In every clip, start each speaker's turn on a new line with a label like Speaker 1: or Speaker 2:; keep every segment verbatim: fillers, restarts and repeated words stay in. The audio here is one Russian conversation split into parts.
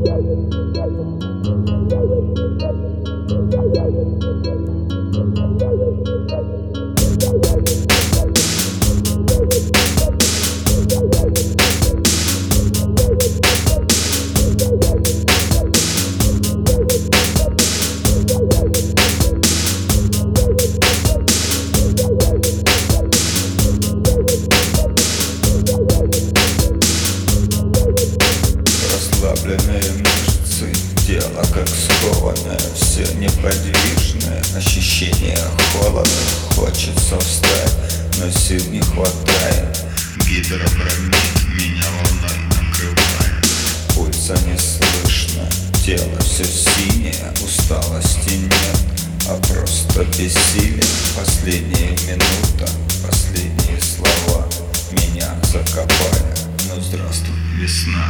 Speaker 1: Расслабленные мышцы, тело как скованное, все неподвижное, ощущение холода, хочется встать, но сил не хватает. Гидробромид меня волной накрывает, пульса не слышно, тело все синее, усталости нет, а просто бессилие. Последняя минута, последние слова меня закопали. Ну здравствуй, весна.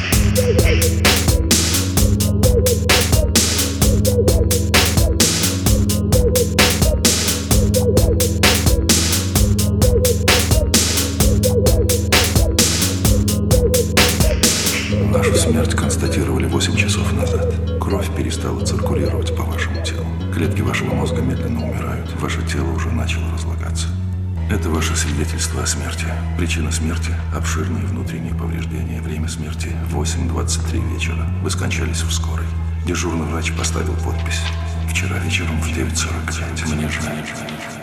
Speaker 2: Вашу смерть констатировали восемь часов назад. Кровь перестала циркулировать по вашему телу. Клетки вашего мозга медленно умирают. Ваше тело уже начало разлагаться. Это ваше свидетельство о смерти. Причина смерти – обширные внутренние повреждения. Время смерти – восемь двадцать три вечера. Вы скончались в скорой. Дежурный врач поставил подпись. Вчера вечером в девять сорок пять. Мне жаль.